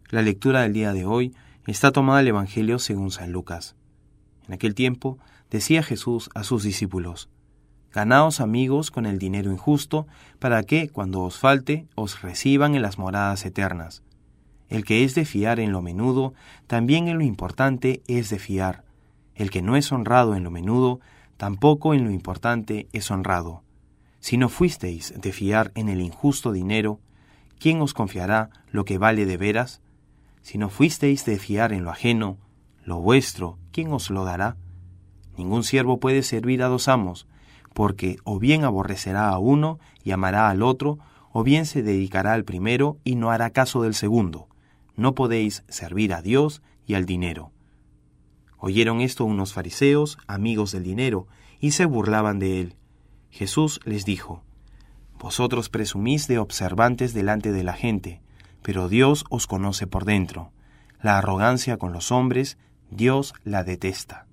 La lectura del día de hoy está tomada del Evangelio según San Lucas. En aquel tiempo decía Jesús a sus discípulos: «Ganaos amigos con el dinero injusto, para que, cuando os falte, os reciban en las moradas eternas. El que es de fiar en lo menudo, también en lo importante es de fiar. El que no es honrado en lo menudo, tampoco en lo importante es honrado. Si no fuisteis de fiar en el injusto dinero, ¿quién os confiará lo que vale de veras? Si no fuisteis de fiar en lo ajeno, lo vuestro, ¿quién os lo dará? Ningún siervo puede servir a dos amos, porque o bien aborrecerá a uno y amará al otro, o bien se dedicará al primero y no hará caso del segundo. No podéis servir a Dios y al dinero». Oyeron esto unos fariseos, amigos del dinero, y se burlaban de él. Jesús les dijo: «Vosotros presumís de observantes delante de la gente, pero Dios os conoce por dentro. La arrogancia con los hombres, Dios la detesta».